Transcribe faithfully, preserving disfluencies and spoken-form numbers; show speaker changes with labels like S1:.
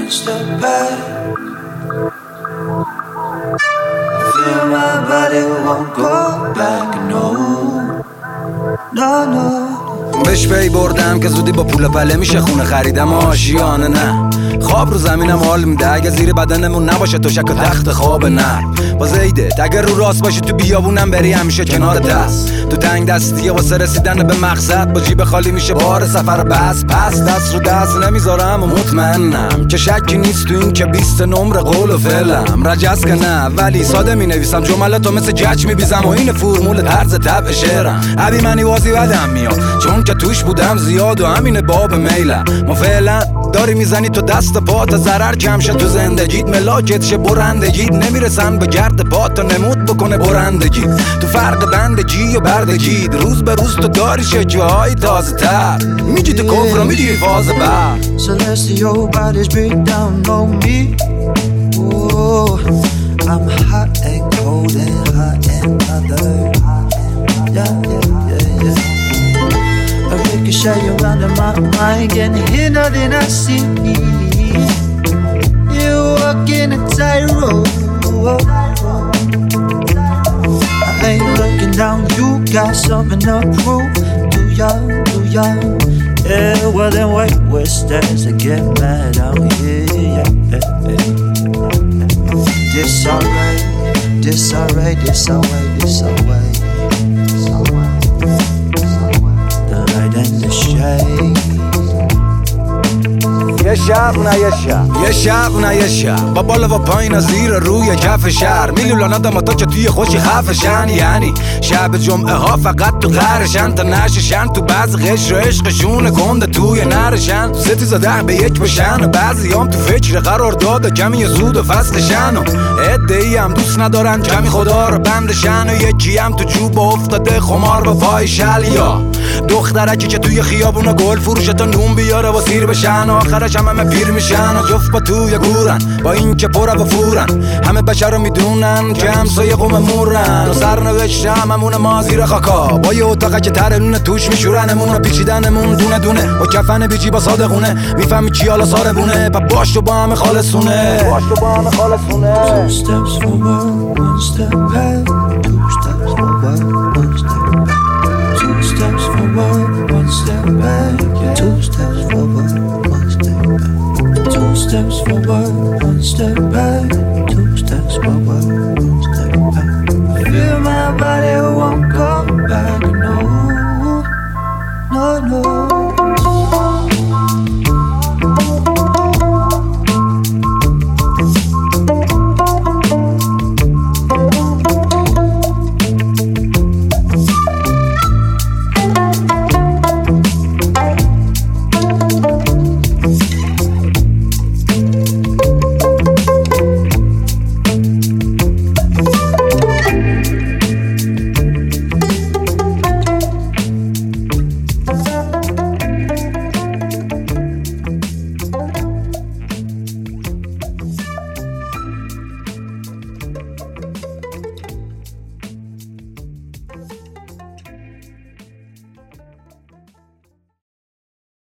S1: one step back. I feel my body won't go back, no, no, no.
S2: بهش پی بردم که زودی با پول پله میشه خونه خریدم آشیانه نه خواب رو زمینم حال میده اگه زیر بدنمون نباشه تو شک و تخت خواب نه با زیدت اگه رو راست باشی تو بیابونم بری همیشه کنار دست تو تنگ دستیه واسه رسیدن به مقصد با جیب خالی میشه بار سفر بس پس دست رو دست نمیذارم و مطمئنم که شکی نیست تو این که بیست نمره قول و فعلم رجز که نه ولی ساده مینویسم جملاتو مثل جچ میبیزم و این فرمول طرز طبع شعرم عبی منی وازی بدم میاد چون که توش بودم زیاد و همین باب میلم ما فعلا داری میزنی تو دست پات ضرر کم شه تو زندگیت ملاکت شه برندگیت نمیرسن به گرد پات تا نمود بکنه برندگی تو فرق بندگی و بردگیت روز به روز تو داری شجاعی تازه تر میگی تو کفر و میگی فاز بر
S1: Celestial bodies break down on me. Oh, I'm hot and cold and hot and bothered. Yeah, yeah, yeah, yeah. A ricochet around in my mind, getting hidden than I see. You walk in a tightrope. I ain't looking down, you got something to prove. Do ya, do ya? Yeah, well then wait, where stands to get mad out here? Yeah, yeah, yeah. This alright, this alright, this alright, this alright. The light and the shade.
S2: یه شب نه یه شب یه شب نه یه شب با بالا و پایین زیر روی کف شهر میلیون آدم تا که توی خوشی خفشن یعنی شب جمعه ها فقط تو غرشن تا نششن تو بعض قشر و عشقشون گنده توی نرشن ستیز ده به یک بشن و بعضی هم تو فکر قرار داده کمی زود و فستشن و عده‌ای هم دوست ندارن کمی خدا رو بندشن و یکی هم تو جوب افتاده خمار با پای شلیا دخترکی که توی خیابون گل فروش تا نون بیاره و سیر بشن آخرش هم همه پیر میشن و جفت با توی گورن با این که پر و فورن همه بشر رو میدونن که همسایه قوم مورن و سرنوشت هممون ما زیر خاکا با یه اتاقه که ترنون توش میشورنمون و پیچیدنمون دونه دونه و کفن بیجی با صادقونه میفهمی کی حالا ساربونه پا باش تو با همه خالصونه باش تو با همه خالصونه
S1: Two steps forward, one step back. Two steps forward, one step back. Two steps forward, one step back. Two steps forward, one step back. Two steps forward, one step